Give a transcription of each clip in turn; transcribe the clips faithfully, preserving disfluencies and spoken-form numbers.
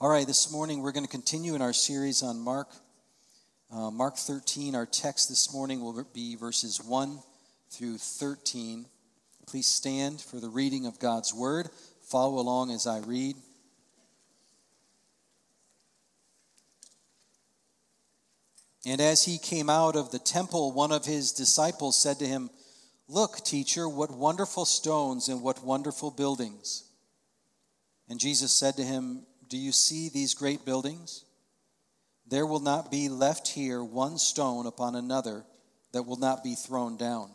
All right, this morning we're going to continue in our series on Mark. Uh, Mark thirteen, our text this morning will be verses one through thirteen. Please stand for the reading of God's word. Follow along as I read. And as he came out of the temple, one of his disciples said to him, "Look, teacher, what wonderful stones and what wonderful buildings." And Jesus said to him, "Do you see these great buildings? There will not be left here one stone upon another that will not be thrown down."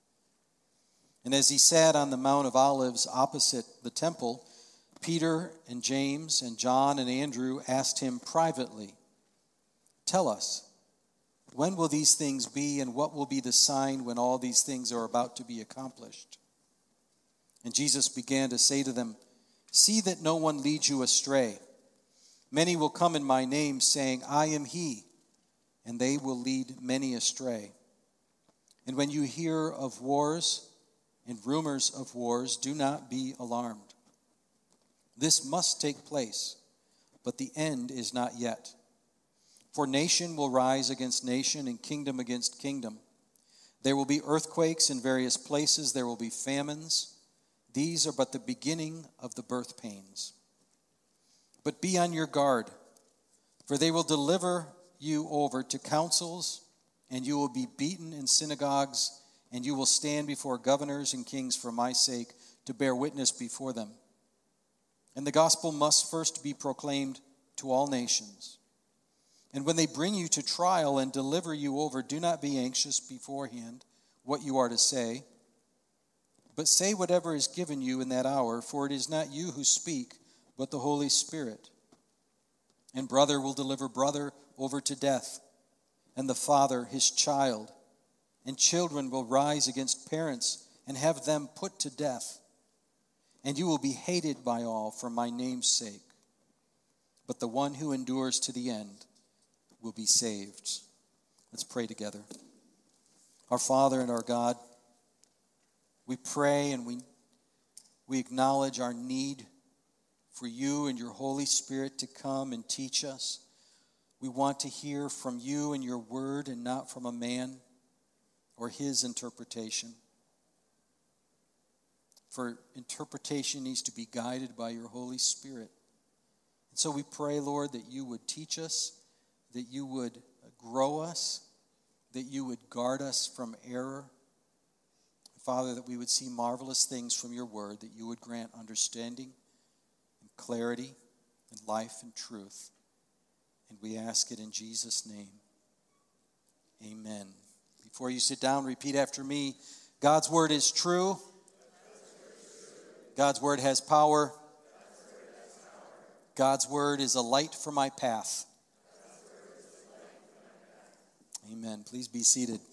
And as he sat on the Mount of Olives opposite the temple, Peter and James and John and Andrew asked him privately, "Tell us, when will these things be, and what will be the sign when all these things are about to be accomplished?" And Jesus began to say to them, "See that no one leads you astray. Many will come in my name, saying, 'I am he,' and they will lead many astray. And when you hear of wars and rumors of wars, do not be alarmed. This must take place, but the end is not yet. For nation will rise against nation and kingdom against kingdom. There will be earthquakes in various places. There will be famines. These are but the beginning of the birth pains. But be on your guard, for they will deliver you over to councils, and you will be beaten in synagogues, and you will stand before governors and kings for my sake to bear witness before them. And the gospel must first be proclaimed to all nations. And when they bring you to trial and deliver you over, do not be anxious beforehand what you are to say, but say whatever is given you in that hour, for it is not you who speak, but the Holy Spirit. And brother will deliver brother over to death, and the father his child. And children will rise against parents and have them put to death. And you will be hated by all for my name's sake. But the one who endures to the end will be saved." Let's pray together. Our Father and our God, we pray and we, we acknowledge our need for you and your Holy Spirit to come and teach us. We want to hear from you and your word and not from a man or his interpretation. For interpretation needs to be guided by your Holy Spirit. And so we pray, Lord, that you would teach us, that you would grow us, that you would guard us from error. Father, that we would see marvelous things from your word, that you would grant understanding and clarity and life and truth. And we ask it in Jesus' name. Amen. Before you sit down, repeat after me. God's word is true. God's word has power. God's word is a light for my path. Amen. Please be seated.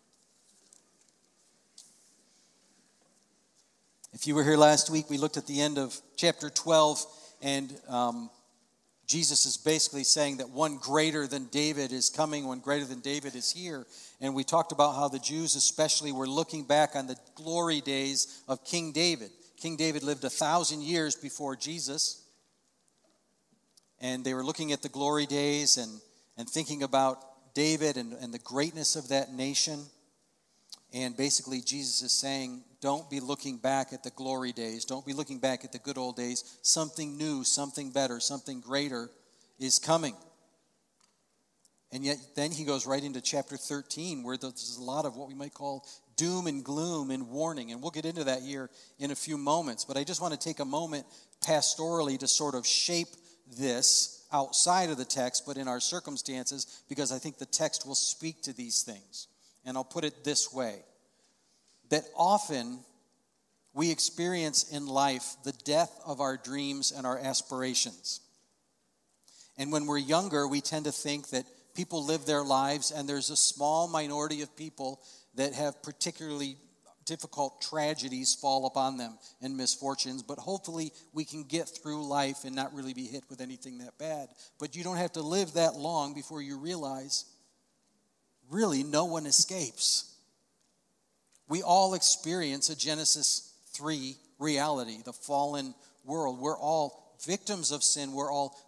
If you were here last week, we looked at the end of chapter twelve, and um, Jesus is basically saying that one greater than David is coming, one greater than David is here. And we talked about how the Jews especially were looking back on the glory days of King David. King David lived a thousand years before Jesus, and they were looking at the glory days and, and thinking about David and, and the greatness of that nation. And basically Jesus is saying, don't be looking back at the glory days. Don't be looking back at the good old days. Something new, something better, something greater is coming. And yet then he goes right into chapter thirteen, where there's a lot of what we might call doom and gloom and warning. And we'll get into that here in a few moments. But I just want to take a moment pastorally to sort of shape this outside of the text, but in our circumstances, because I think the text will speak to these things. And I'll put it this way, that often we experience in life the death of our dreams and our aspirations. And when we're younger, we tend to think that people live their lives, and there's a small minority of people that have particularly difficult tragedies fall upon them and misfortunes, but hopefully we can get through life and not really be hit with anything that bad. But you don't have to live that long before you realize really no one escapes. We all experience a Genesis three reality, the fallen world. We're all victims of sin. We're all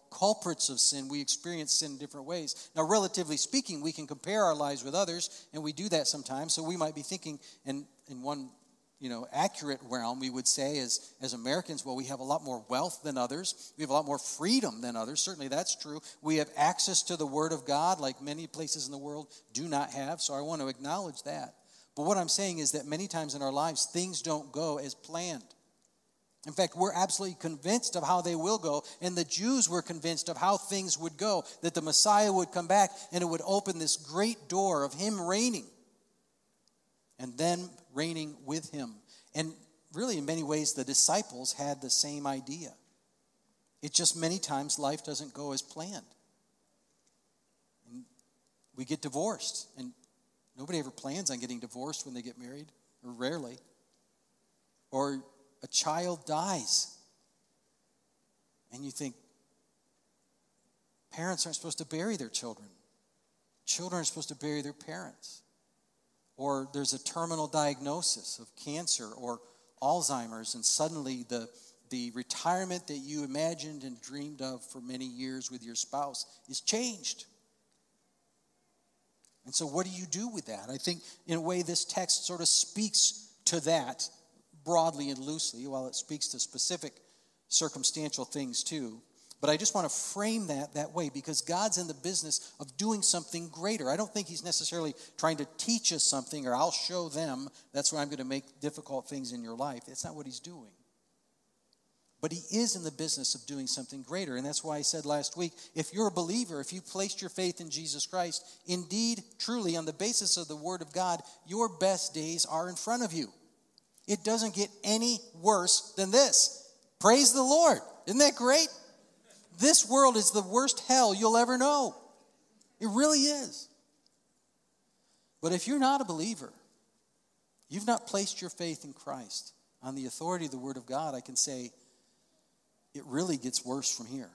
culprits of sin. We experience sin in different ways. Now, relatively speaking, we can compare our lives with others, and we do that sometimes. So we might be thinking, in, in one you know, accurate realm, we would say as, as Americans, well, we have a lot more wealth than others. We have a lot more freedom than others. Certainly that's true. We have access to the Word of God like many places in the world do not have. So I want to acknowledge that. But what I'm saying is that many times in our lives, things don't go as planned. In fact, we're absolutely convinced of how they will go, and the Jews were convinced of how things would go, that the Messiah would come back, and it would open this great door of him reigning, and then reigning with him. And really, in many ways, the disciples had the same idea. It just many times life doesn't go as planned. And we get divorced, and nobody ever plans on getting divorced when they get married, or rarely. Or a child dies. And you think, parents aren't supposed to bury their children. Children are supposed to bury their parents. Or there's a terminal diagnosis of cancer or Alzheimer's, and suddenly the, the retirement that you imagined and dreamed of for many years with your spouse is changed. And so what do you do with that? I think in a way this text sort of speaks to that broadly and loosely, while it speaks to specific circumstantial things too. But I just want to frame that that way because God's in the business of doing something greater. I don't think he's necessarily trying to teach us something or I'll show them that's why I'm going to make difficult things in your life. That's not what he's doing. But he is in the business of doing something greater. And that's why I said last week, if you're a believer, if you placed your faith in Jesus Christ, indeed, truly, on the basis of the Word of God, your best days are in front of you. It doesn't get any worse than this. Praise the Lord. Isn't that great? This world is the worst hell you'll ever know. It really is. But if you're not a believer, you've not placed your faith in Christ on the authority of the Word of God, I can say it really gets worse from here.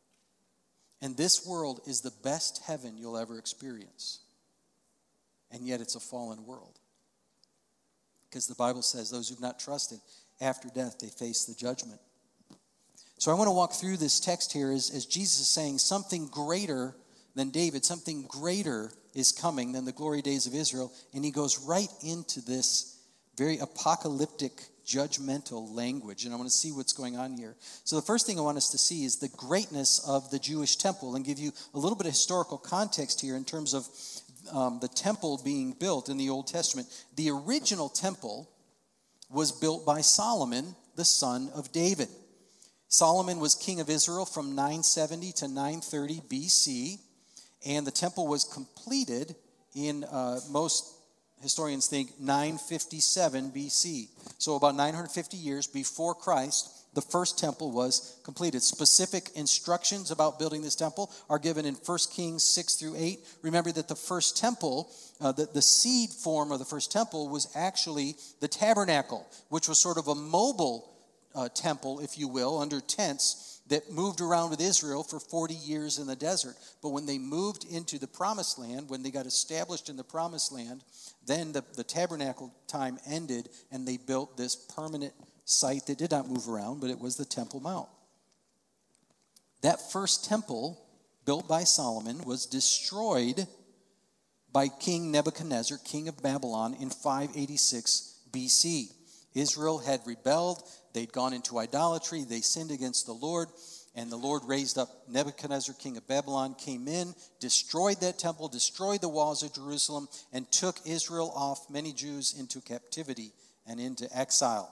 And this world is the best heaven you'll ever experience. And yet it's a fallen world. Because the Bible says those who've not trusted, after death, they face the judgment. So I want to walk through this text here as, as Jesus is saying something greater than David, something greater is coming than the glory days of Israel. And he goes right into this very apocalyptic, judgmental language. And I want to see what's going on here. So the first thing I want us to see is the greatness of the Jewish temple and give you a little bit of historical context here in terms of um, the temple being built in the Old Testament. The original temple was built by Solomon, the son of David. Solomon was king of Israel from nine seventy to nine thirty B C, and the temple was completed in, uh, most historians think, nine fifty-seven B C. So about nine hundred fifty years before Christ, the first temple was completed. Specific instructions about building this temple are given in First Kings six through eight. Remember that the first temple, uh, the, the seed form of the first temple was actually the tabernacle, which was sort of a mobile Uh, temple, if you will, under tents that moved around with Israel for forty years in the desert. But when they moved into the promised land, when they got established in the promised land, then the, the tabernacle time ended and they built this permanent site that did not move around, but it was the Temple Mount. That first temple built by Solomon was destroyed by King Nebuchadnezzar, king of Babylon, in five eighty-six B C. Israel had rebelled. They'd gone into idolatry. They sinned against the Lord. And the Lord raised up Nebuchadnezzar, king of Babylon, came in, destroyed that temple, destroyed the walls of Jerusalem, and took Israel off, many Jews, into captivity and into exile.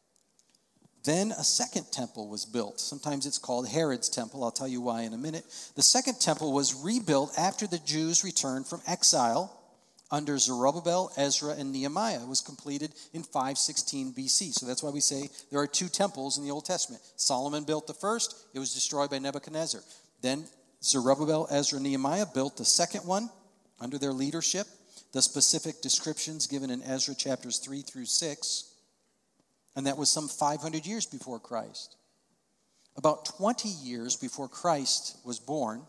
Then a second temple was built. Sometimes it's called Herod's temple. I'll tell you why in a minute. The second temple was rebuilt after the Jews returned from exile under Zerubbabel, Ezra, and Nehemiah. It was completed in five sixteen B C. So that's why we say there are two temples in the Old Testament. Solomon built the first. It was destroyed by Nebuchadnezzar. Then Zerubbabel, Ezra, and Nehemiah built the second one under their leadership. The specific descriptions given in Ezra chapters three through six. And that was some five hundred years before Christ. About twenty years before Christ was born,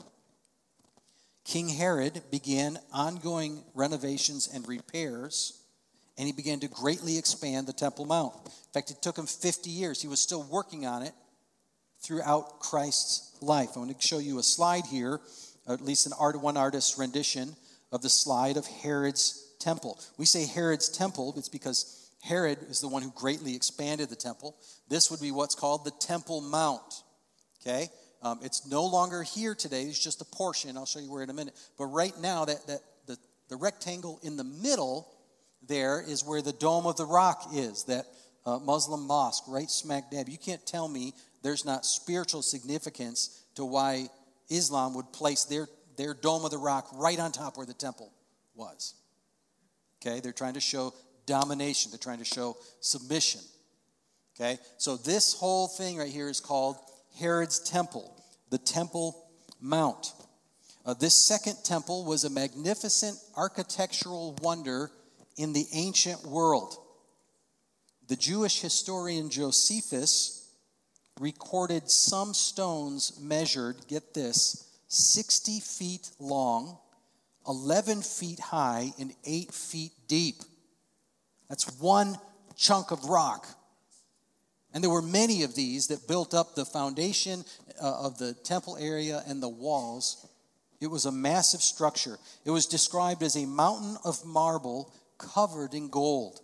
King Herod began ongoing renovations and repairs, and he began to greatly expand the Temple Mount. In fact, it took him fifty years. He was still working on it throughout Christ's life. I want to show you a slide here, or at least an art, one artist's rendition of the slide of Herod's temple. We say Herod's temple, it's because Herod is the one who greatly expanded the temple. This would be what's called the Temple Mount. Okay? Um, it's no longer here today. It's just a portion. I'll show you where in a minute. But right now, that, that the, the rectangle in the middle there is where the Dome of the Rock is, that uh, Muslim mosque right smack dab. You can't tell me there's not spiritual significance to why Islam would place their, their Dome of the Rock right on top where the temple was. Okay? They're trying to show domination. They're trying to show submission. Okay? So this whole thing right here is called Herod's Temple, the Temple Mount. Uh, this second temple was a magnificent architectural wonder in the ancient world. The Jewish historian Josephus recorded some stones measured, get this, sixty feet long, eleven feet high, and eight feet deep. That's one chunk of rock. And there were many of these that built up the foundation uh, of the temple area and the walls. It was a massive structure. It was described as a mountain of marble covered in gold.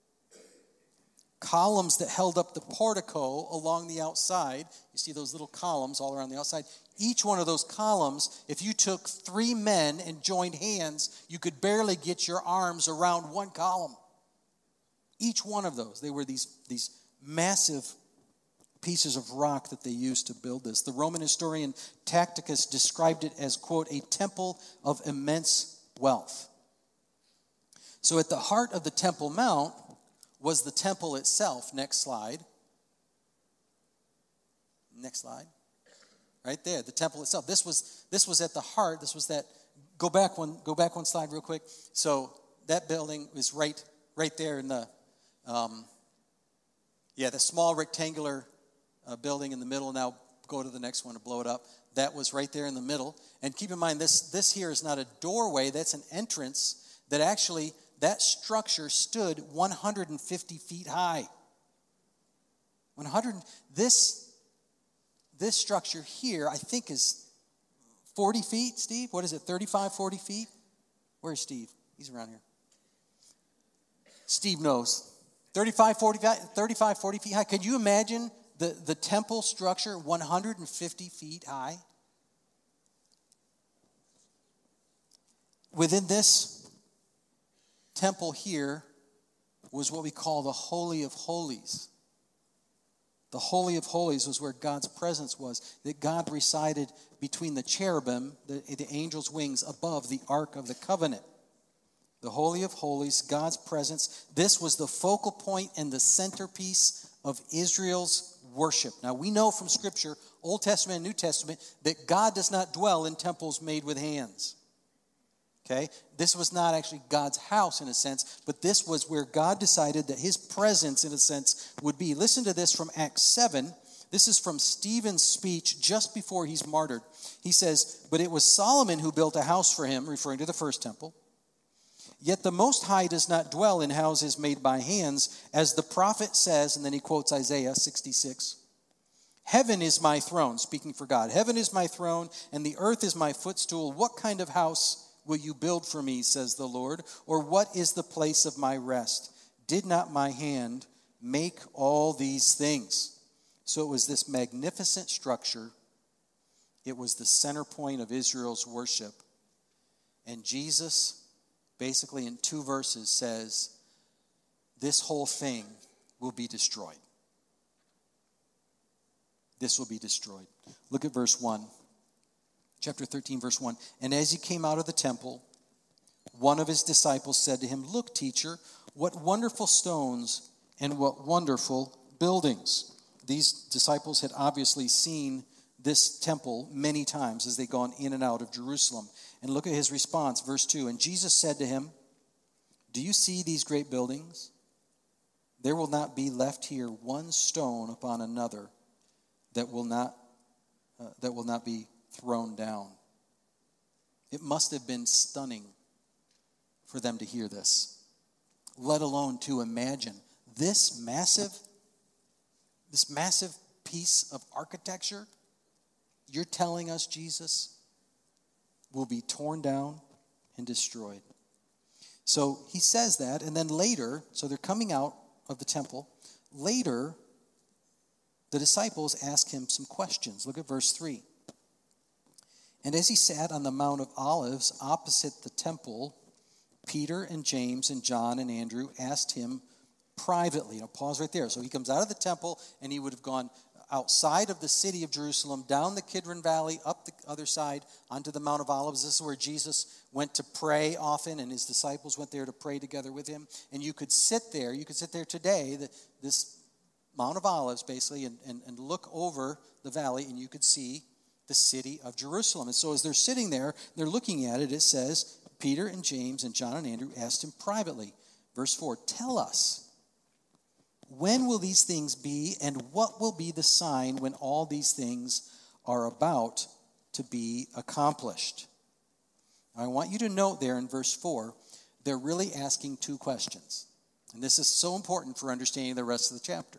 Columns that held up the portico along the outside. You see those little columns all around the outside. Each one of those columns, if you took three men and joined hands, you could barely get your arms around one column. Each one of those, they were these, these massive pieces of rock that they used to build this. The Roman historian Tacitus described it as, quote, a temple of immense wealth. So at the heart of the Temple Mount was the temple itself. Next slide. Next slide. Right there, the temple itself. This was this was at the heart. This was that. Go back one. Go back one slide real quick. So that building is right right there in the. Um, yeah, the small rectangular uh, building in the middle. Now go to the next one to blow it up. That was right there in the middle. And keep in mind, this this here is not a doorway. That's an entrance that actually. That structure stood one hundred fifty feet high. one hundred, this, this structure here, I think, is forty feet, Steve? What is it, thirty-five, forty feet? Where's Steve? He's around here. Steve knows. thirty-five, forty, thirty-five, forty feet high. Could you imagine the, the temple structure one hundred fifty feet high? Within this temple here was what we call the Holy of Holies. The Holy of Holies was where God's presence was, that God resided between the cherubim, the, the angel's wings, above the Ark of the Covenant. The Holy of Holies, God's presence. This was the focal point and the centerpiece of Israel's worship. Now we know from Scripture, Old Testament and New Testament, that God does not dwell in temples made with hands. Okay, this was not actually God's house in a sense, but this was where God decided that his presence in a sense would be. Listen to this from Acts seven. This is from Stephen's speech just before he's martyred. He says, but it was Solomon who built a house for him, referring to the first temple. Yet the Most High does not dwell in houses made by hands, as the prophet says, and then he quotes Isaiah sixty-six. Heaven is my throne, speaking for God. Heaven is my throne, and the earth is my footstool. What kind of house will you build for me, says the Lord? Or what is the place of my rest? Did not my hand make all these things? So it was this magnificent structure. It was the center point of Israel's worship. And Jesus, basically in two verses, says, this whole thing will be destroyed. This will be destroyed. Look at verse one. Chapter thirteen, verse one. And as he came out of the temple, one of his disciples said to him, look, teacher, what wonderful stones and what wonderful buildings. These disciples had obviously seen this temple many times as they'd gone in and out of Jerusalem. And look at his response, verse two. And Jesus said to him, do you see these great buildings? There will not be left here one stone upon another that will not uh, that will not be thrown down. It must have been stunning for them to hear this, let alone to imagine this massive, this massive piece of architecture, you're telling us, Jesus, will be torn down and destroyed. So he says that, and then later, so they're coming out of the temple. Later, the disciples ask him some questions. Look at verse three. And as he sat on the Mount of Olives opposite the temple, Peter and James and John and Andrew asked him privately. Now pause right there. So he comes out of the temple, and he would have gone outside of the city of Jerusalem, down the Kidron Valley, up the other side, onto the Mount of Olives. This is where Jesus went to pray often, and his disciples went there to pray together with him. And you could sit there, you could sit there today, the, this Mount of Olives, basically, and, and, and look over the valley, and you could see the city of Jerusalem. And so as they're sitting there, they're looking at it, it says, Peter and James and John and Andrew asked him privately. Verse four, tell us, when will these things be, and what will be the sign when all these things are about to be accomplished? I want you to note there in verse four, they're really asking two questions. And this is so important for understanding the rest of the chapter.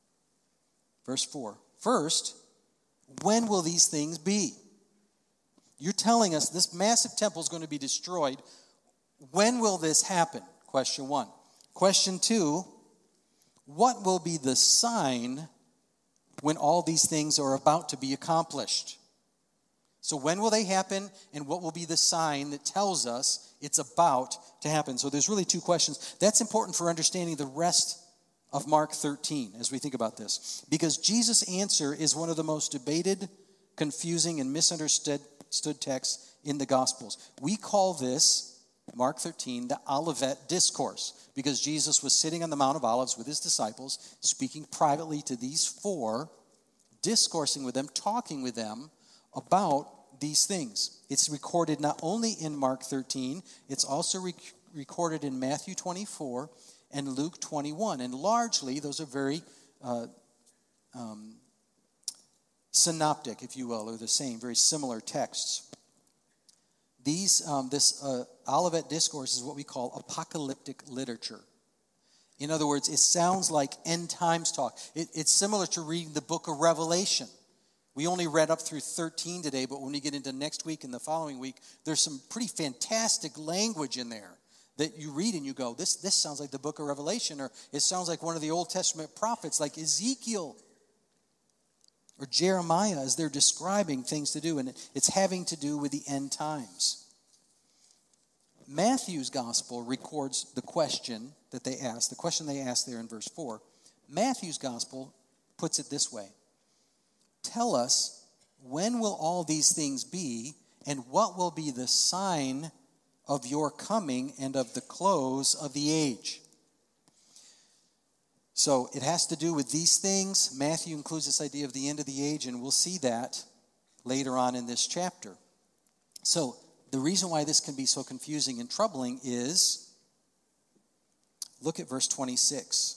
Verse four, first, when will these things be? You're telling us this massive temple is going to be destroyed. When will this happen? Question one. Question two, what will be the sign when all these things are about to be accomplished? So when will they happen, and what will be the sign that tells us it's about to happen? So there's really two questions. That's important for understanding the rest of Mark thirteen as we think about this. Because Jesus' answer is one of the most debated, confusing, and misunderstood texts in the Gospels. We call this, Mark thirteen, the Olivet Discourse, because Jesus was sitting on the Mount of Olives with his disciples, speaking privately to these four, discoursing with them, talking with them about these things. It's recorded not only in Mark thirteen, it's also rec- recorded in Matthew twenty-four and Luke twenty-one. And largely, those are very uh, um, synoptic, if you will, or the same, very similar texts. These, um, this uh, Olivet Discourse is what we call apocalyptic literature. In other words, it sounds like end times talk. It, it's similar to reading the book of Revelation. We only read up through thirteen today, but when we get into next week and the following week, there's some pretty fantastic language in there that you read and you go, this, this sounds like the book of Revelation, or it sounds like one of the Old Testament prophets like Ezekiel or Jeremiah as they're describing things to do, and it's having to do with the end times. Matthew's gospel records the question that they asked, the question they asked there in verse four. Matthew's gospel puts it this way. Tell us, when will all these things be, and what will be the sign of your coming and of the close of the age? So it has to do with these things. Matthew includes this idea of the end of the age, and we'll see that later on in this chapter. So the reason why this can be so confusing and troubling is, look at verse twenty-six.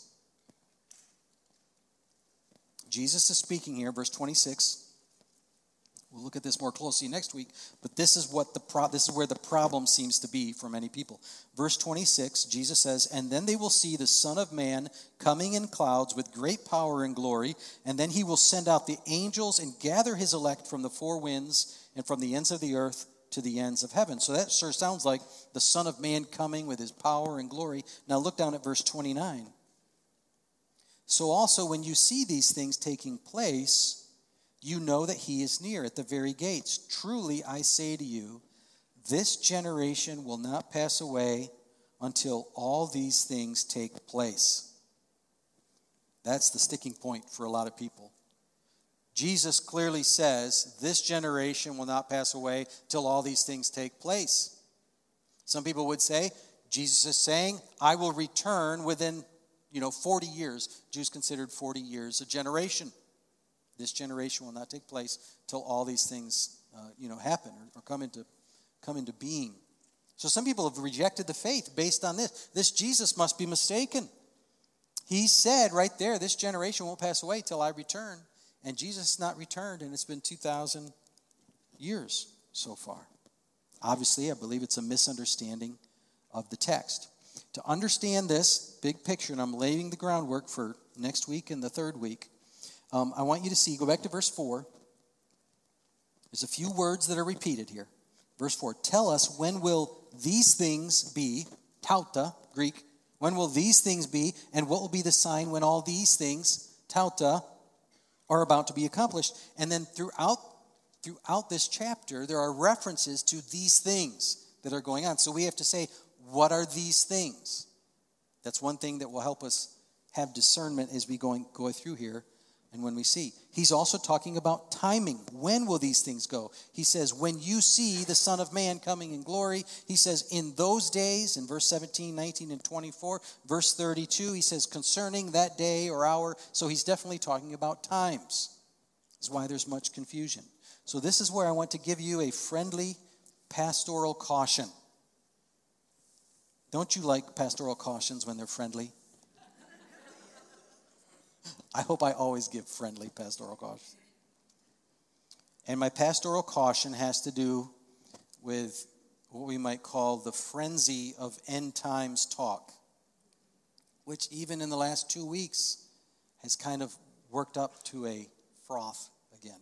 Jesus is speaking here, verse twenty-six. We'll look at this more closely next week, but this is what the pro- this is where the problem seems to be for many people. Verse twenty-six, Jesus says, "And then they will see the Son of Man coming in clouds with great power and glory, and then he will send out the angels and gather his elect from the four winds and from the ends of the earth to the ends of heaven." So that sure sounds like the Son of Man coming with his power and glory. Now look down at verse twenty-nine. "So also when you see these things taking place, you know that he is near at the very gates. Truly, I say to you, this generation will not pass away until all these things take place." That's the sticking point for a lot of people. Jesus clearly says, this generation will not pass away till all these things take place. Some people would say, Jesus is saying, I will return within, you know, forty years. Jews considered forty years a generation. This generation will not take place till all these things, uh, you know, happen or, or come into come into being. So some people have rejected the faith based on this. This Jesus must be mistaken. He said right there, this generation won't pass away till I return. And Jesus has not returned, and it's been two thousand years so far. Obviously, I believe it's a misunderstanding of the text. To understand this big picture, and I'm laying the groundwork for next week and the third week, Um, I want you to see, go back to verse four. There's a few words that are repeated here. Verse four, tell us, when will these things be, tauta, Greek, when will these things be, and what will be the sign when all these things, tauta, are about to be accomplished? And then throughout, throughout this chapter, there are references to these things that are going on. So we have to say, what are these things? That's one thing that will help us have discernment as we going, go through here and when we see. He's also talking about timing. When will these things go? He says, when you see the Son of Man coming in glory. He says, in those days, in verse seventeen, nineteen, and twenty-four. Verse thirty-two, he says, concerning that day or hour. So he's definitely talking about times. That's why there's much confusion. So this is where I want to give you a friendly pastoral caution. Don't you like pastoral cautions when they're friendly? I hope I always give friendly pastoral cautions. And my pastoral caution has to do with what we might call the frenzy of end times talk, which even in the last two weeks has kind of worked up to a froth again.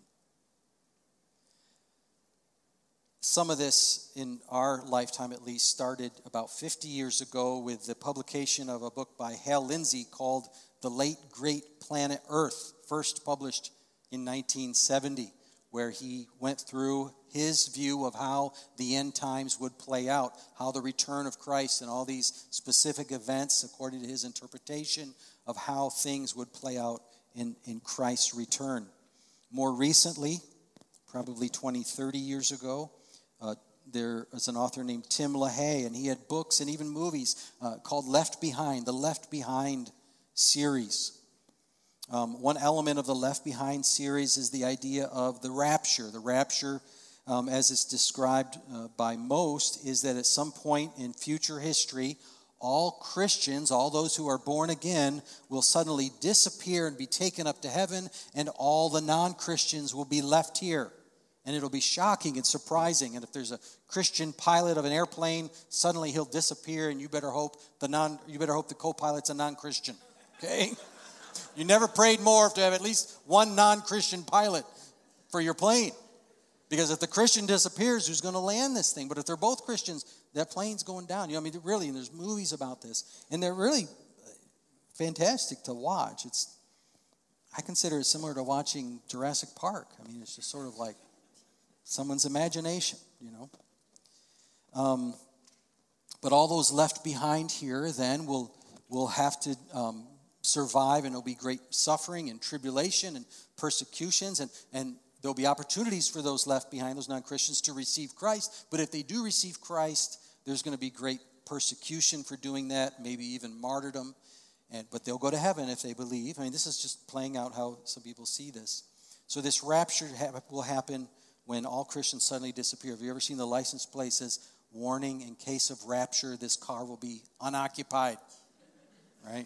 Some of this, in our lifetime at least, started about fifty years ago with the publication of a book by Hal Lindsey called The Late Great Planet Earth, first published in nineteen seventy, where he went through his view of how the end times would play out, how the return of Christ and all these specific events, according to his interpretation of how things would play out in, in Christ's return. More recently, probably twenty, thirty years ago, Uh, there was an author named Tim LaHaye, and he had books and even movies uh, called Left Behind, the Left Behind series. Um, one element of the Left Behind series is the idea of the rapture. The rapture, um, as it's described uh, by most, is that at some point in future history, all Christians, all those who are born again, will suddenly disappear and be taken up to heaven, and all the non-Christians will be left here. And it'll be shocking and surprising. And if there's a Christian pilot of an airplane, suddenly he'll disappear, and you better hope the non you better hope the co-pilot's a non-Christian. Okay? You never prayed more to have at least one non-Christian pilot for your plane. Because if the Christian disappears, who's going to land this thing? But if they're both Christians, that plane's going down. You know, I mean, really, and there's movies about this. And they're really fantastic to watch. It's I consider it similar to watching Jurassic Park. I mean, it's just sort of like someone's imagination, you know. Um, but all those left behind here then will will have to um, survive, and there'll be great suffering and tribulation and persecutions, and, and there'll be opportunities for those left behind, those non-Christians, to receive Christ. But if they do receive Christ, there's going to be great persecution for doing that, maybe even martyrdom. And, but they'll go to heaven if they believe. I mean, this is just playing out how some people see this. So this rapture ha- will happen when all Christians suddenly disappear. Have you ever seen the license plate says, warning, in case of rapture, this car will be unoccupied, right?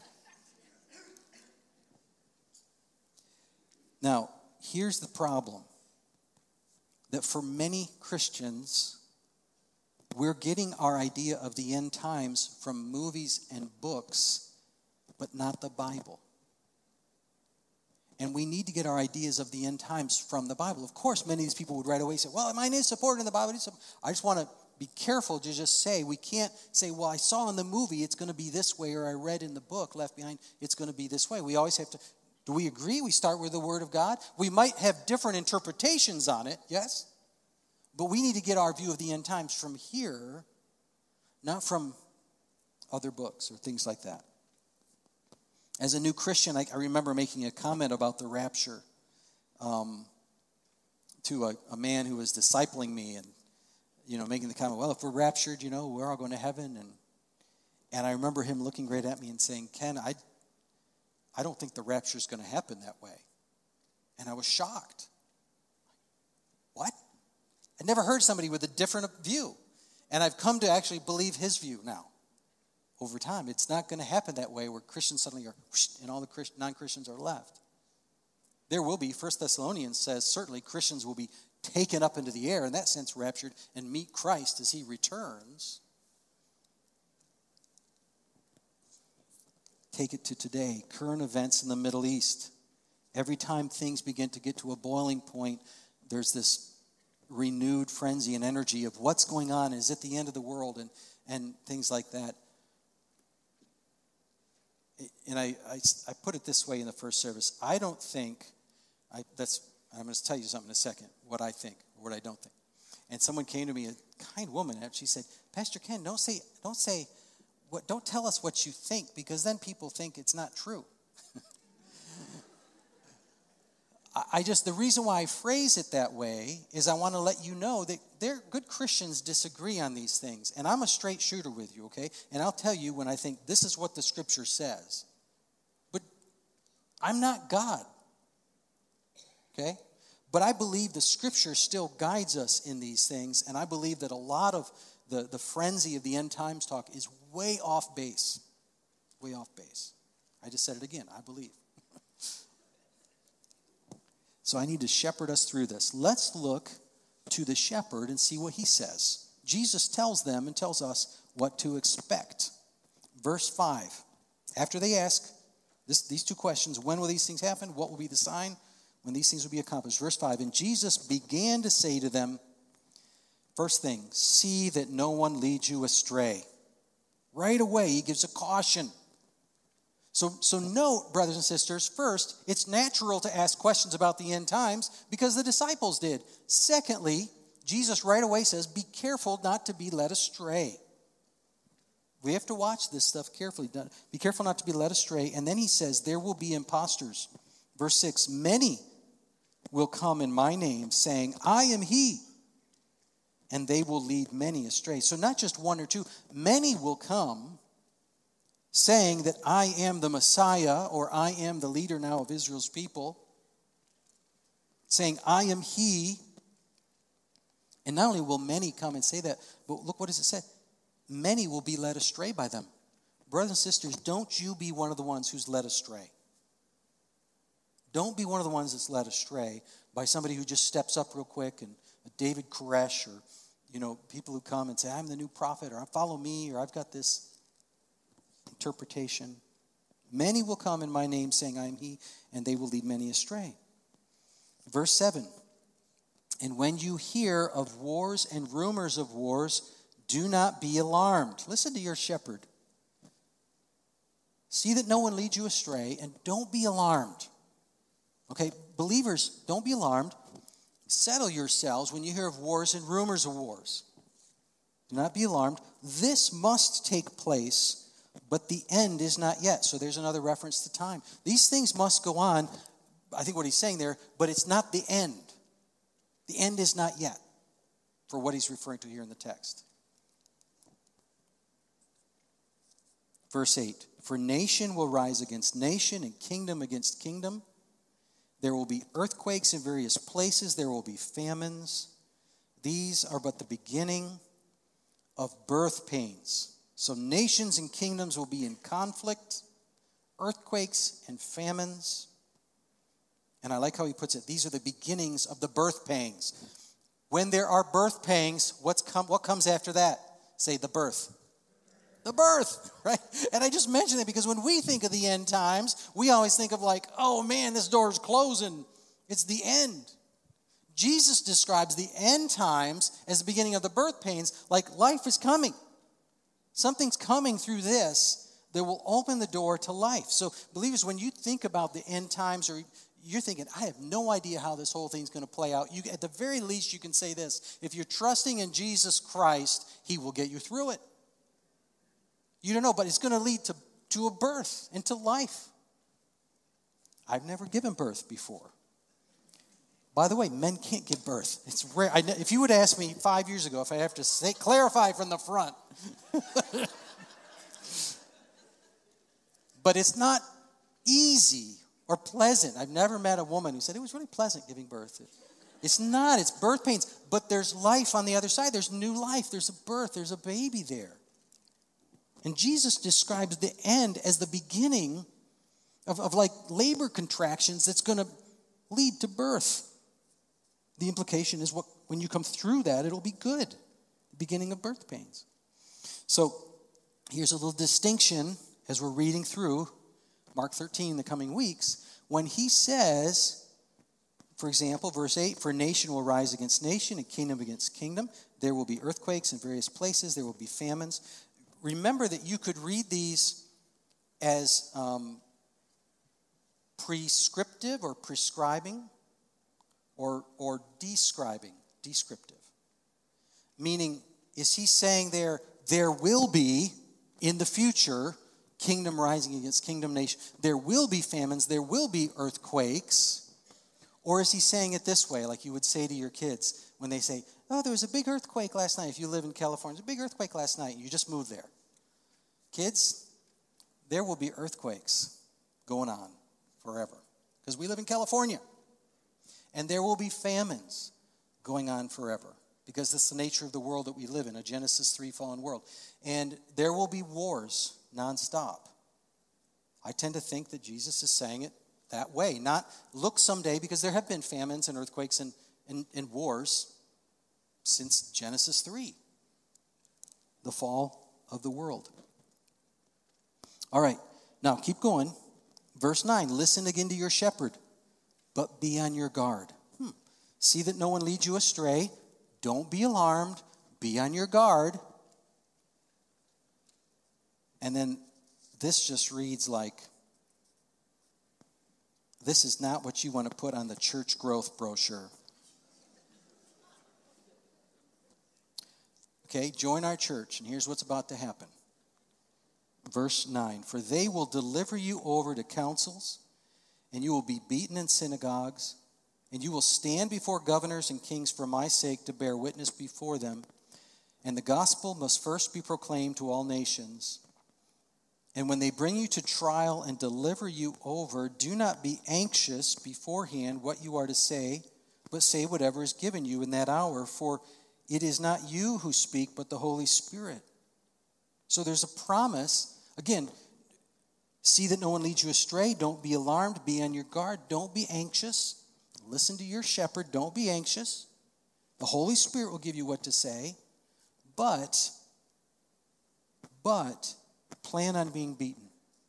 Now, here's the problem. That for many Christians, we're getting our idea of the end times from movies and books, but not the Bible. And we need to get our ideas of the end times from the Bible. Of course, many of these people would right away say, well, mine is supported in the Bible. I just want to be careful to just say, we can't say, well, I saw in the movie it's going to be this way, or I read in the book, Left Behind, it's going to be this way. We always have to, do we agree? We start with the Word of God. We might have different interpretations on it, yes? But we need to get our view of the end times from here, not from other books or things like that. As a new Christian, I, I remember making a comment about the rapture um, to a, a man who was discipling me, and you know, making the comment, well, if we're raptured, you know, we're all going to heaven. And and I remember him looking right at me and saying, Ken, I, I don't think the rapture is going to happen that way. And I was shocked. What? I'd never heard somebody with a different view. And I've come to actually believe his view now. Over time, it's not going to happen that way where Christians suddenly are, whoosh, and all the Christ, non-Christians are left. There will be, First Thessalonians says, certainly Christians will be taken up into the air, in that sense raptured, and meet Christ as he returns. Take it to today, current events in the Middle East. Every time things begin to get to a boiling point, there's this renewed frenzy and energy of what's going on. Is it the end of the world? And, and things like that. And I, I, I put it this way in the first service. I don't think, I, that's, I'm going to tell you something in a second, what I think, or what I don't think. And someone came to me, a kind woman, and she said, Pastor Ken, don't say, don't say, what, don't tell us what you think, because then people think it's not true. I just, the reason why I phrase it that way is I want to let you know that they're good Christians disagree on these things. And I'm a straight shooter with you, okay? And I'll tell you when I think this is what the scripture says. But I'm not God, okay? But I believe the scripture still guides us in these things. And I believe that a lot of the, the frenzy of the end times talk is way off base. Way off base. I just said it again, I believe. So I need to shepherd us through this. Let's look to the shepherd and see what he says. Jesus tells them and tells us what to expect. Verse five. After they ask this, these two questions, when will these things happen? What will be the sign when these things will be accomplished? Verse five. And Jesus began to say to them, first thing, see that no one leads you astray. Right away, he gives a caution. So, so note, brothers and sisters, first, it's natural to ask questions about the end times because the disciples did. Secondly, Jesus right away says, be careful not to be led astray. We have to watch this stuff carefully. Be careful not to be led astray. And then he says, there will be imposters. Verse six, many will come in my name saying, I am he. And they will lead many astray. So not just one or two, many will come saying that I am the Messiah, or I am the leader now of Israel's people, saying I am he. And not only will many come and say that, but look what does it say? Many will be led astray by them. Brothers and sisters, don't you be one of the ones who's led astray. Don't be one of the ones that's led astray by somebody who just steps up real quick, and David Koresh, or you know, people who come and say, I'm the new prophet, or follow me, or I've got this interpretation. Many will come in my name saying I am he, and they will lead many astray. Verse seven, and when you hear of wars and rumors of wars, do not be alarmed. Listen to your shepherd. See that no one leads you astray, and don't be alarmed. Okay, believers, don't be alarmed. Settle yourselves when you hear of wars and rumors of wars. Do not be alarmed. This must take place, but the end is not yet. So there's another reference to time. These things must go on, I think what he's saying there, but it's not the end. The end is not yet, for what he's referring to here in the text. Verse eight, for nation will rise against nation and kingdom against kingdom. There will be earthquakes in various places. There will be famines. These are but the beginning of birth pains. So nations and kingdoms will be in conflict, earthquakes and famines. And I like how he puts it. These are the beginnings of the birth pangs. When there are birth pangs, what's come, what comes after that? Say the birth. The birth, right? And I just mentioned that because when we think of the end times, we always think of like, oh man, this door's closing. It's the end. Jesus describes the end times as the beginning of the birth pains, like life is coming. Something's coming through this that will open the door to life. So believers, when you think about the end times, or you're thinking, I have no idea how this whole thing's going to play out, you, at the very least you can say this. If you're trusting in Jesus Christ, he will get you through it. You don't know, but it's going to lead to, to a birth and to life. I've never given birth before. By the way, men can't give birth. It's rare. I, if you would ask me five years ago, if I have to say, clarify from the front. But it's not easy or pleasant. I've never met a woman who said it was really pleasant giving birth. It's not. It's birth pains. But there's life on the other side. There's new life. There's a birth. There's a baby there. And Jesus describes the end as the beginning of, of like labor contractions that's going to lead to birth. The implication is what when you come through that, it'll be good. The beginning of birth pains. So here's a little distinction as we're reading through Mark thirteen in the coming weeks. when he says, for example, verse eight, for nation will rise against nation and kingdom against kingdom. There will be earthquakes in various places. There will be famines. Remember that you could read these as um, prescriptive or prescribing or, or describing, descriptive. Meaning, is he saying there, there will be, in the future, kingdom rising against kingdom nation. There will be famines. There will be earthquakes. Or is he saying it this way, like you would say to your kids when they say, oh, there was a big earthquake last night. If you live in California, there's a big earthquake last night. You just moved there. Kids, there will be earthquakes going on forever because we live in California. And there will be famines going on forever because that's the nature of the world that we live in, a Genesis three fallen world. And there will be wars nonstop. I tend to think that Jesus is saying it that way. Not look someday, because there have been famines and earthquakes and, and, and wars since Genesis three, the fall of the world. All right, now keep going. Verse nine, listen again to your shepherd, but be on your guard. Hmm. See that no one leads you astray. Don't be alarmed. Be on your guard. And then this just reads like, this is not what you want to put on the church growth brochure. Okay, join our church, and here's what's about to happen. Verse nine, for they will deliver you over to councils, and you will be beaten in synagogues, and you will stand before governors and kings for my sake to bear witness before them. And the gospel must first be proclaimed to all nations. And when they bring you to trial and deliver you over, do not be anxious beforehand what you are to say, but say whatever is given you in that hour, for it is not you who speak, but the Holy Spirit. So there's a promise. Again, see that no one leads you astray. Don't be alarmed. Be on your guard. Don't be anxious. Listen to your shepherd. Don't be anxious. The Holy Spirit will give you what to say. But, but, plan on being beaten.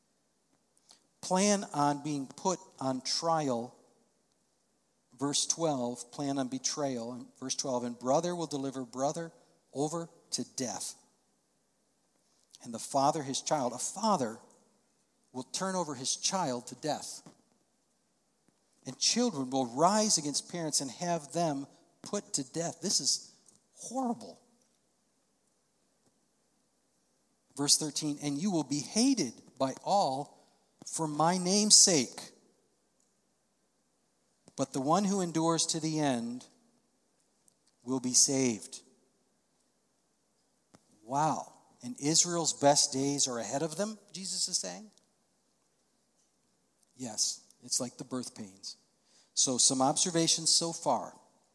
Plan on being put on trial. Verse twelve, plan on betrayal. Verse twelve, and brother will deliver brother over to death. And the father his child. A father will turn over his child to death. And children will rise against parents and have them put to death. This is horrible. Verse thirteen, and you will be hated by all for my name's sake. But the one who endures to the end will be saved. Wow. And Israel's best days are ahead of them, Jesus is saying? Yes, it's like the birth pains. So some observations so far.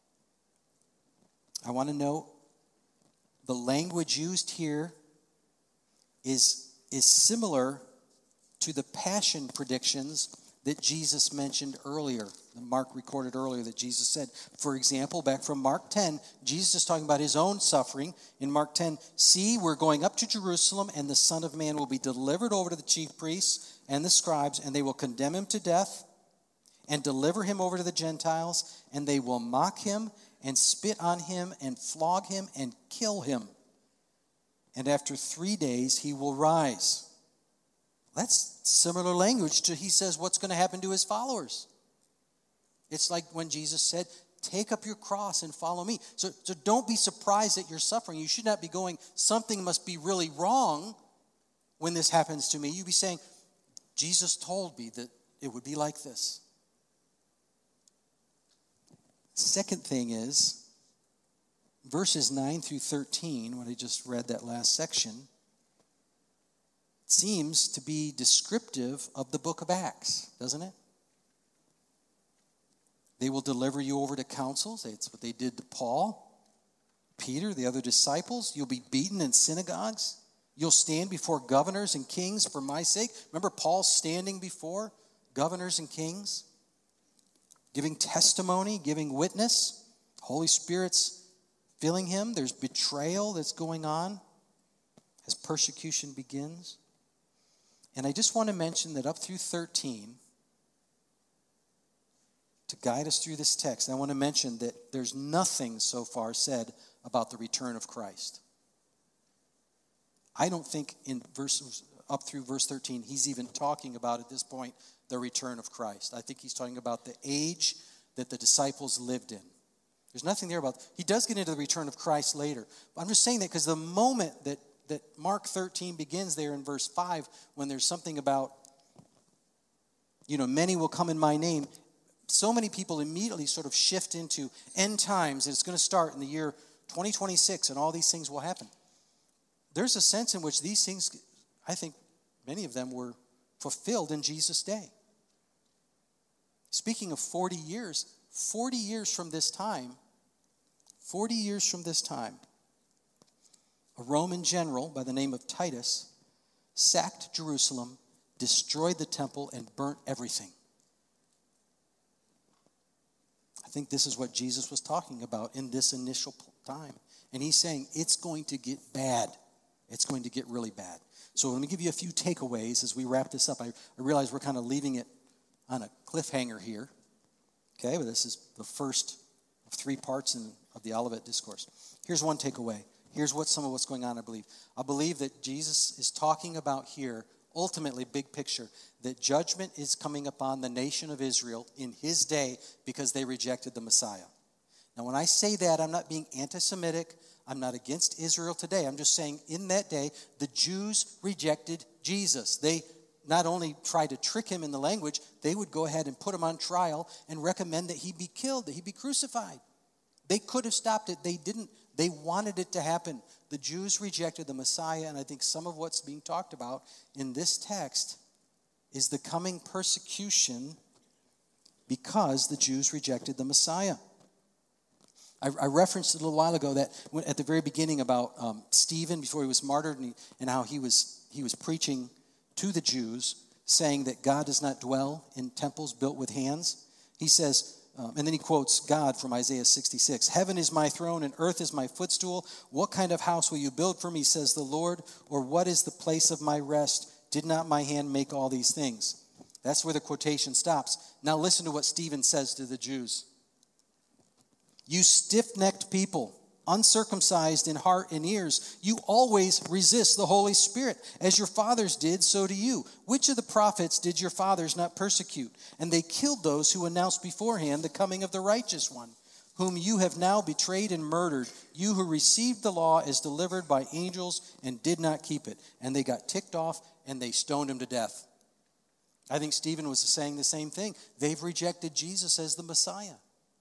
I want to note the language used here is, is similar to the passion predictions that Jesus mentioned earlier, that Mark recorded earlier that Jesus said. For example, back from Mark ten, Jesus is talking about his own suffering. In Mark ten, see, we're going up to Jerusalem, and the Son of Man will be delivered over to the chief priests and the scribes, and they will condemn him to death and deliver him over to the Gentiles, and they will mock him and spit on him and flog him and kill him. And after three days he will rise. That's similar language to, he says, what's going to happen to his followers. It's like when Jesus said, take up your cross and follow me. So, so don't be surprised that you're suffering. You should not be going, something must be really wrong when this happens to me. You'd be saying, Jesus told me that it would be like this. Second thing is, verses nine through thirteen, when I just read that last section, seems to be descriptive of the book of Acts, doesn't it? They will deliver you over to councils. That's what they did to Paul, Peter, the other disciples. You'll be beaten in synagogues. You'll stand before governors and kings for my sake. Remember Paul standing before governors and kings, giving testimony, giving witness. Holy Spirit's filling him. There's betrayal that's going on as persecution begins. And I just want to mention that up through thirteen, to guide us through this text, I want to mention that there's nothing so far said about the return of Christ. I don't think in verses up through verse thirteen, he's even talking about at this point the return of Christ. I think he's talking about the age that the disciples lived in. There's nothing there about, he does get into the return of Christ later. But I'm just saying that because the moment that, that Mark thirteen begins there in verse five, when there's something about, you know, many will come in my name, so many people immediately sort of shift into end times, and it's going to start in the year twenty twenty-six, and all these things will happen. There's a sense in which these things, I think many of them were fulfilled in Jesus' day. Speaking of forty years, forty years from this time, forty years from this time, a Roman general by the name of Titus sacked Jerusalem, destroyed the temple, and burnt everything. I think this is what Jesus was talking about in this initial time. And he's saying it's going to get bad. It's going to get really bad. So let me give you a few takeaways as we wrap this up. I, I realize we're kind of leaving it on a cliffhanger here. Okay, but this is the first of three parts in, of the Olivet Discourse. Here's one takeaway. Here's what some of what's going on, I believe. I believe that Jesus is talking about here, ultimately, big picture, that judgment is coming upon the nation of Israel in his day because they rejected the Messiah. Now, when I say that, I'm not being anti-Semitic. I'm not against Israel today. I'm just saying in that day, the Jews rejected Jesus. They not only tried to trick him in the language, they would go ahead and put him on trial and recommend that he be killed, that he be crucified. They could have stopped it. They didn't. They wanted it to happen. The Jews rejected the Messiah, and I think some of what's being talked about in this text is the coming persecution because the Jews rejected the Messiah. I, I referenced a little while ago that when, at the very beginning about um, Stephen before he was martyred and, he, and how he was he was preaching to the Jews, saying that God does not dwell in temples built with hands. He says, um, and then he quotes God from Isaiah sixty-six. Heaven is my throne and earth is my footstool. What kind of house will you build for me, says the Lord? Or what is the place of my rest? Did not my hand make all these things? That's where the quotation stops. Now listen to what Stephen says to the Jews. You stiff-necked people, uncircumcised in heart and ears, you always resist the Holy Spirit. As your fathers did, so do you. Which of the prophets did your fathers not persecute? And they killed those who announced beforehand the coming of the righteous one, whom you have now betrayed and murdered, you who received the law as delivered by angels and did not keep it. And they got ticked off and they stoned him to death. I think Stephen was saying the same thing. They've rejected Jesus as the Messiah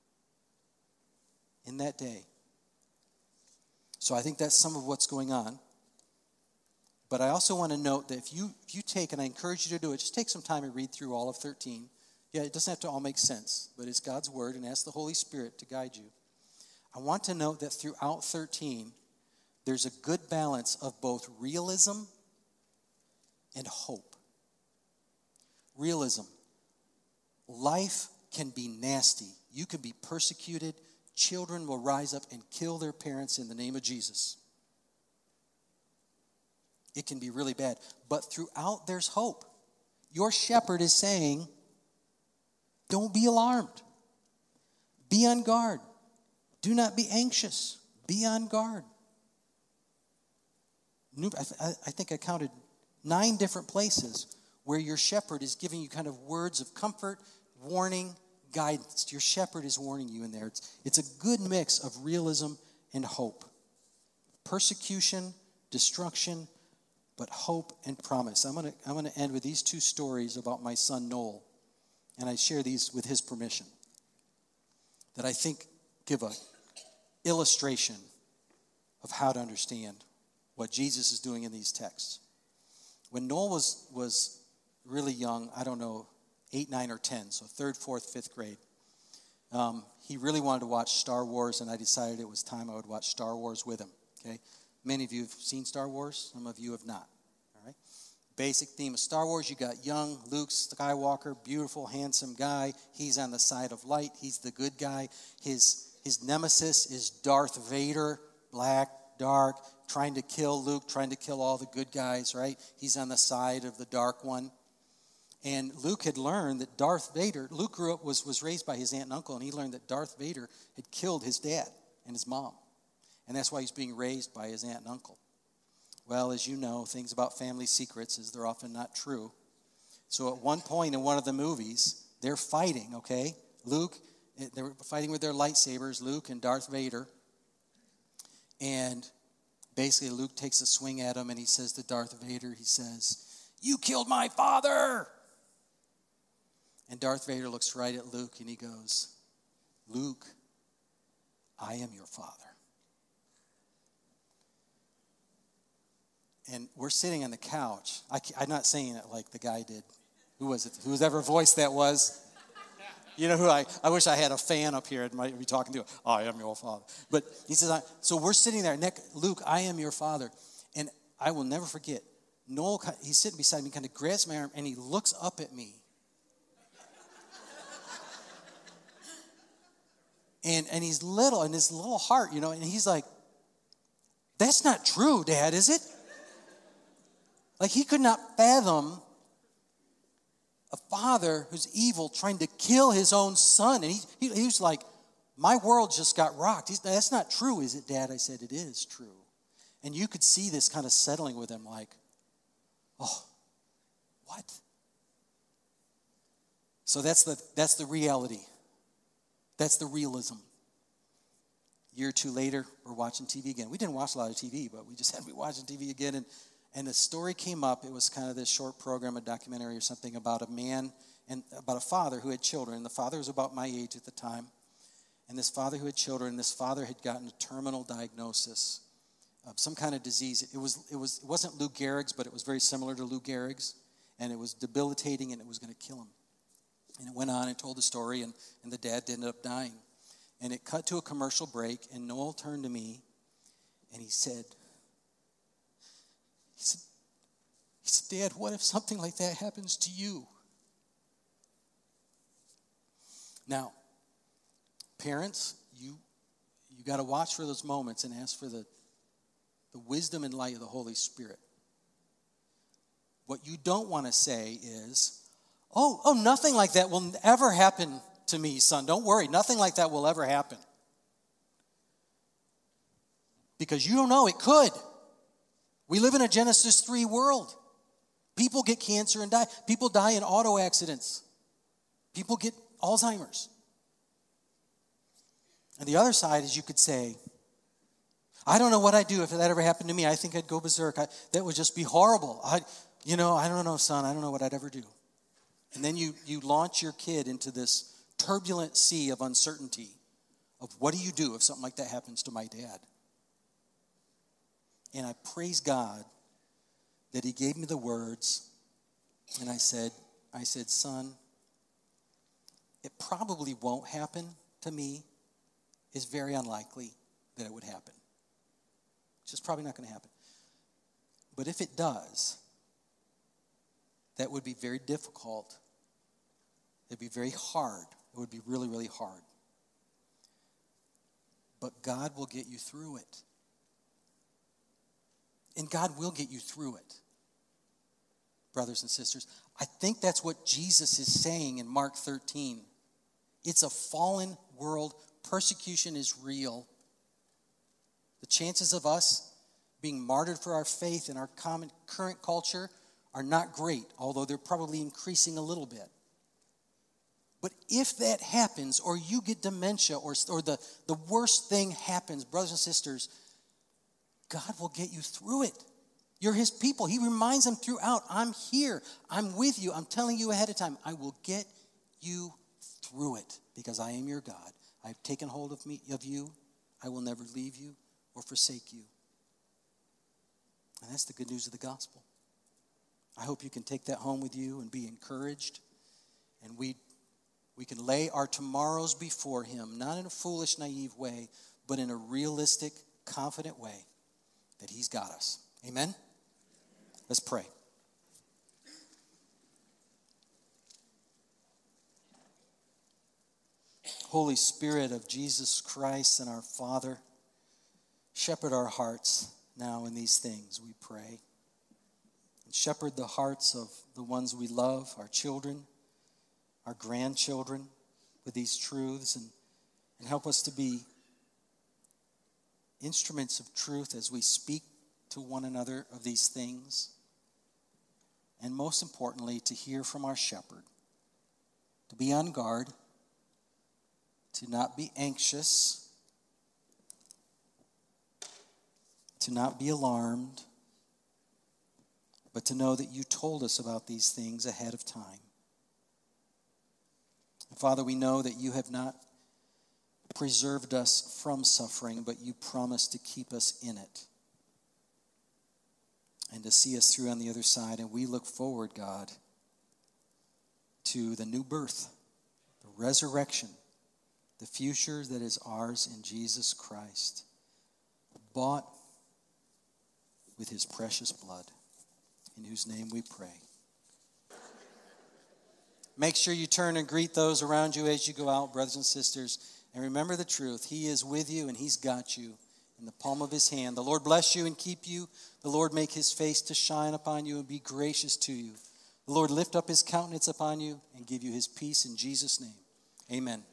in that day. So I think that's some of what's going on. But I also want to note that if you if you take, and I encourage you to do it, just take some time and read through all of thirteen. Yeah, it doesn't have to all make sense, but it's God's word, and ask the Holy Spirit to guide you. I want to note that throughout thirteen, there's a good balance of both realism and hope. Realism. Life can be nasty. You can be persecuted. Children will rise up and kill their parents in the name of Jesus. It can be really bad. But throughout, there's hope. Your shepherd is saying, don't be alarmed. Be on guard. Do not be anxious. Be on guard. I think I counted nine different places where your shepherd is giving you kind of words of comfort, warning, guidance. Your shepherd is warning you in there. It's, it's a good mix of realism and hope. Persecution, destruction, but hope and promise. I'm going to I'm going to end with these two stories about my son Noel, and I share these with his permission, that I think give a illustration of how to understand what Jesus is doing in these texts. When Noel was was really young, I don't know, eight, nine, or ten, so third, fourth, fifth grade. Um, he really wanted to watch Star Wars, and I decided it was time I would watch Star Wars with him, okay? Many of you have seen Star Wars. Some of you have not, all right? Basic theme of Star Wars, you got young Luke Skywalker, beautiful, handsome guy. He's on the side of light. He's the good guy. His, his nemesis is Darth Vader, black, dark, trying to kill Luke, trying to kill all the good guys, right? He's on the side of the dark one. And Luke had learned that Darth Vader, Luke grew up, was, was raised by his aunt and uncle, and he learned that Darth Vader had killed his dad and his mom. And that's why he's being raised by his aunt and uncle. Well, as you know, things about family secrets is they're often not true. So at one point in one of the movies, they're fighting, okay? Luke, they were fighting with their lightsabers, Luke and Darth Vader. And basically Luke takes a swing at him and he says to Darth Vader, he says, "You killed my father!" And Darth Vader looks right at Luke and he goes, "Luke, I am your father." And we're sitting on the couch. I, I'm not saying it like the guy did. Who was it? Whoever voice that was. You know who I, I wish I had a fan up here and might be talking to. "I am your father." But he says, I, so we're sitting there. Nick, "Luke, I am your father." And I will never forget. Noel, he's sitting beside me, kind of grabs my arm, and he looks up at me. and and he's little, and his little heart, you know, and he's like, "That's not true, Dad, is it?" Like he could not fathom a father who's evil trying to kill his own son. And he, he, he was like, "My world just got rocked." He's, "That's not true, is it, Dad?" I said, "It is true." And you could see this kind of settling with him like, "Oh, what?" So that's the that's the reality. That's the realism. A year or two later, we're watching T V again. We didn't watch a lot of T V, but we just had to be watching T V again. And, and the story came up. It was kind of this short program, a documentary or something about a man and about a father who had children. And the father was about my age at the time. And this father who had children, this father had gotten a terminal diagnosis of some kind of disease. It was it was it wasn't Lou Gehrig's, but it was very similar to Lou Gehrig's, and it was debilitating, and it was going to kill him. And it went on and told the story, and, and the dad ended up dying. And it cut to a commercial break, and Noel turned to me, and he said, he said, he said, "Dad, what if something like that happens to you?" Now, parents, you you got to watch for those moments and ask for the the wisdom and light of the Holy Spirit. What you don't want to say is, oh, oh, nothing like that will ever happen to me, son. Don't worry, nothing like that will ever happen. Because you don't know, it could. We live in a Genesis three world. People get cancer and die. People die in auto accidents. People get Alzheimer's. And the other side is you could say, I don't know what I'd do if that ever happened to me. I think I'd go berserk. I, that would just be horrible. I, you know, I don't know, son. I don't know what I'd ever do. And then you, you launch your kid into this turbulent sea of uncertainty of what do you do if something like that happens to my dad? And I praise God that he gave me the words, and I said, I said, son, it probably won't happen to me. It's very unlikely that it would happen. It's just probably not going to happen. But if it does, that would be very difficult. It'd be very hard. It would be really, really hard. But God will get you through it. And God will get you through it. Brothers and sisters, I think that's what Jesus is saying in Mark thirteen. It's a fallen world. Persecution is real. The chances of us being martyred for our faith in our common current culture are not great, although they're probably increasing a little bit. But if that happens, or you get dementia, or, or the, the worst thing happens, brothers and sisters, God will get you through it. You're his people. He reminds them throughout, I'm here. I'm with you. I'm telling you ahead of time. I will get you through it because I am your God. I've taken hold of me of you. I will never leave you or forsake you. And that's the good news of the gospel. I hope you can take that home with you and be encouraged. And we, we can lay our tomorrows before him, not in a foolish, naive way, but in a realistic, confident way that he's got us. Amen? Let's pray. Holy Spirit of Jesus Christ and our Father, shepherd our hearts now in these things, we pray. Shepherd the hearts of the ones we love, our children, our grandchildren, with these truths, and, and help us to be instruments of truth as we speak to one another of these things. And most importantly, to hear from our shepherd, to be on guard, to not be anxious, to not be alarmed, but to know that you told us about these things ahead of time. And Father, we know that you have not preserved us from suffering, but you promised to keep us in it and to see us through on the other side. And we look forward, God, to the new birth, the resurrection, the future that is ours in Jesus Christ, bought with his precious blood, in whose name we pray. Make sure you turn and greet those around you as you go out, brothers and sisters. And remember the truth. He is with you and he's got you in the palm of his hand. The Lord bless you and keep you. The Lord make his face to shine upon you and be gracious to you. The Lord lift up his countenance upon you and give you his peace in Jesus' name. Amen.